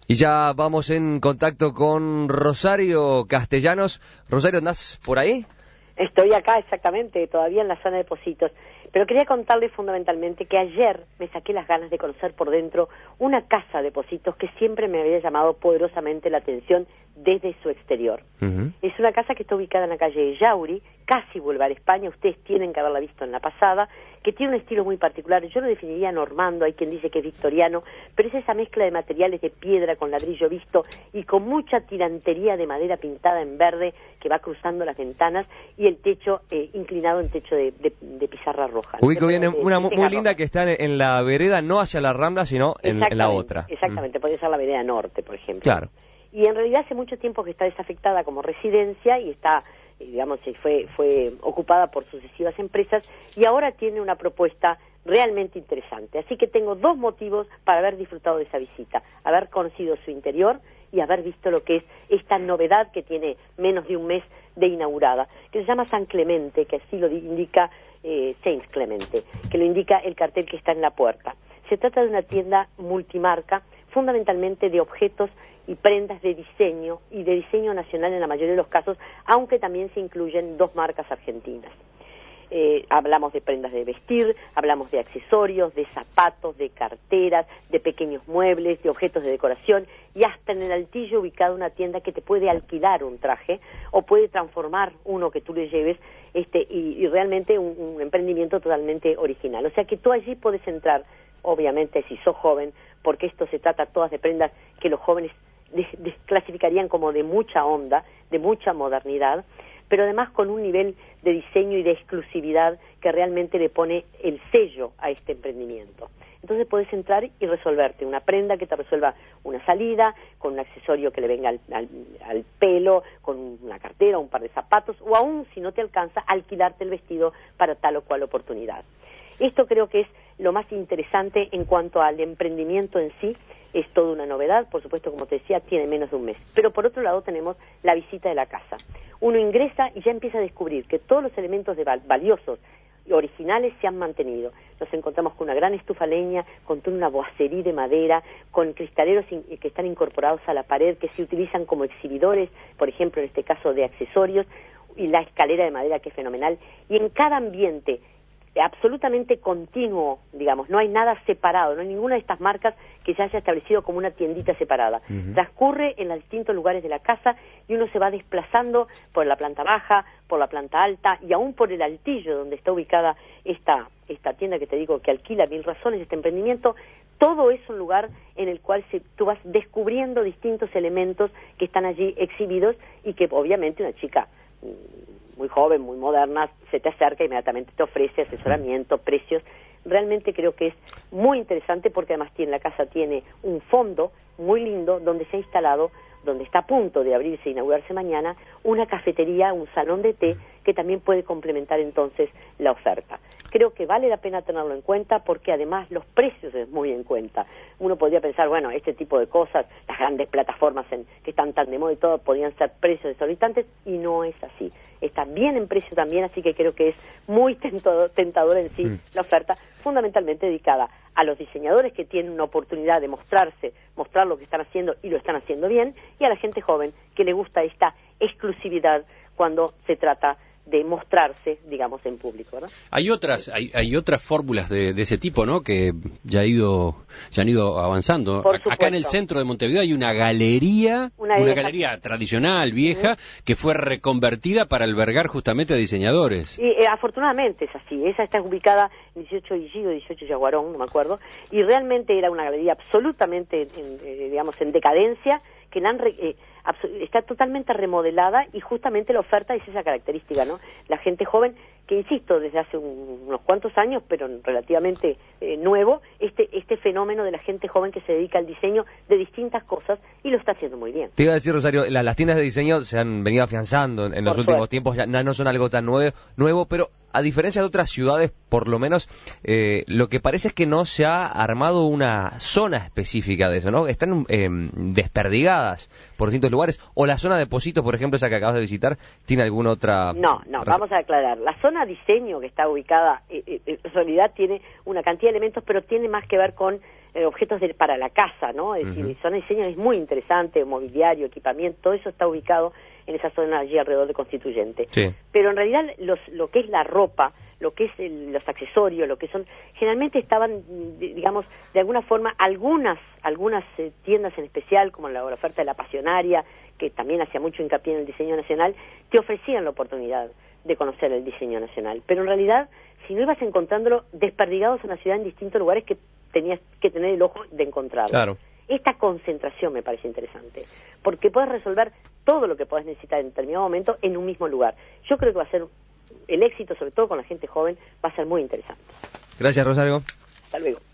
Y ya vamos en contacto con Rosario Castellanos. Rosario, ¿andás por ahí? Estoy acá exactamente, todavía en la zona de Pocitos. Pero quería contarles fundamentalmente que ayer me saqué las ganas de conocer por dentro una casa de Pocitos que siempre me había llamado poderosamente la atención desde su exterior. Es una casa que está ubicada en la calle Yauri, casi Boulevard España, ustedes tienen que haberla visto en la pasada, que tiene un estilo muy particular. Yo lo definiría normando, hay quien dice que es victoriano, pero es esa mezcla de materiales de piedra con ladrillo visto y con mucha tirantería de madera pintada en verde que va cruzando las ventanas y el techo inclinado en techo de pizarra roja. Ubico bien, una muy linda que está en la vereda, no hacia la Rambla, sino en la otra. Exactamente, podría ser la vereda norte, por ejemplo. Claro. Y en realidad hace mucho tiempo que está desafectada como residencia y está, digamos, fue ocupada por sucesivas empresas y ahora tiene una propuesta realmente interesante. Así que tengo dos motivos para haber disfrutado de esa visita: haber conocido su interior y haber visto lo que es esta novedad que tiene menos de un mes de inaugurada, que se llama San Clemente, que así lo indica Saint Clemente, que lo indica el cartel que está en la puerta. Se trata de una tienda multimarca, fundamentalmente de objetos y prendas de diseño y de diseño nacional en la mayoría de los casos, aunque también se incluyen dos marcas argentinas. Hablamos de prendas de vestir, hablamos de accesorios, de zapatos, de carteras, de pequeños muebles, de objetos de decoración y hasta en el Altillo ubicada una tienda que te puede alquilar un traje o puede transformar uno que tú le lleves y realmente un emprendimiento totalmente original. O sea que tú allí puedes entrar, obviamente si sos joven, porque esto se trata todas de prendas que los jóvenes clasificarían como de mucha onda, de mucha modernidad, pero además con un nivel de diseño y de exclusividad que realmente le pone el sello a este emprendimiento. Entonces puedes entrar y resolverte una prenda que te resuelva una salida, con un accesorio que le venga al pelo, con una cartera, un par de zapatos, o aún, si no te alcanza, alquilarte el vestido para tal o cual oportunidad. Esto creo que es lo más interesante en cuanto al emprendimiento en sí. Es toda una novedad, por supuesto, como te decía, tiene menos de un mes. Pero por otro lado tenemos la visita de la casa. Uno ingresa y ya empieza a descubrir que todos los elementos valiosos y originales se han mantenido. Nos encontramos con una gran estufa leña, con toda una boiserie de madera, con cristaleros que están incorporados a la pared, que se utilizan como exhibidores, por ejemplo, en este caso de accesorios, y la escalera de madera que es fenomenal. Y en cada ambiente absolutamente continuo, digamos, no hay nada separado, no hay ninguna de estas marcas que se haya establecido como una tiendita separada. Transcurre en los distintos lugares de la casa y uno se va desplazando por la planta baja, por la planta alta y aún por el Altillo, donde está ubicada esta tienda que te digo que alquila Mil Razones, este emprendimiento. Todo es un lugar en el cual tú vas descubriendo distintos elementos que están allí exhibidos y que obviamente una chica muy joven, muy moderna, se te acerca y inmediatamente te ofrece asesoramiento, precios. Realmente creo que es muy interesante porque además la casa tiene un fondo muy lindo donde se ha instalado, donde está a punto de abrirse e inaugurarse mañana, una cafetería, un salón de té que también puede complementar entonces la oferta. Creo que vale la pena tenerlo en cuenta porque además los precios es muy en cuenta. Uno podría pensar, bueno, este tipo de cosas, las grandes plataformas que están tan de moda y todo, podrían ser precios desorbitantes y no es así. Está bien en precio también, así que creo que es muy tentadora en sí la oferta, fundamentalmente dedicada a los diseñadores que tienen una oportunidad de mostrar lo que están haciendo y lo están haciendo bien, y a la gente joven que le gusta esta exclusividad cuando se trata de mostrarse, digamos, en público, ¿verdad? Hay otras fórmulas de ese tipo, ¿no? Que ya han ido avanzando. Acá en el centro de Montevideo hay una galería tradicional, vieja, que fue reconvertida para albergar justamente a diseñadores. Y afortunadamente es así. Esa está ubicada en 18 Illigo, 18 Yaguarón, no me acuerdo, y realmente era una galería absolutamente, en decadencia, que está totalmente remodelada y justamente la oferta es esa característica, ¿no? La gente joven que, insisto, desde hace unos cuantos años, pero relativamente nuevo, este fenómeno de la gente joven que se dedica al diseño de distintas cosas y lo está haciendo muy bien. Te iba a decir, Rosario, las tiendas de diseño se han venido afianzando en los últimos tiempos, ya no son algo tan nuevo, pero a diferencia de otras ciudades, por lo menos, lo que parece es que no se ha armado una zona específica de eso, ¿no? Están desperdigadas por distintos lugares, o la zona de Pocitos, por ejemplo, esa que acabas de visitar, ¿tiene alguna otra? No, vamos a aclarar. La zona diseño que está ubicada, en realidad tiene una cantidad de elementos, pero tiene más que ver con objetos para la casa, ¿no? Es decir, son diseños muy interesantes, mobiliario, equipamiento, todo eso está ubicado en esa zona allí alrededor de Constituyente. Sí. Pero en realidad lo que es la ropa, lo que es los accesorios, lo que son, generalmente estaban, digamos, de alguna forma, algunas tiendas en especial, como la oferta de la Pasionaria, que también hacía mucho hincapié en el diseño nacional, te ofrecían la oportunidad de conocer el diseño nacional. Pero en realidad, si no ibas encontrándolo desperdigados en la ciudad en distintos lugares que tenías que tener el ojo de encontrarlo. Claro. Esta concentración me parece interesante, porque puedes resolver todo lo que puedes necesitar en determinado momento en un mismo lugar. Yo creo que va a ser el éxito, sobre todo con la gente joven, va a ser muy interesante. Gracias, Rosario. Hasta luego.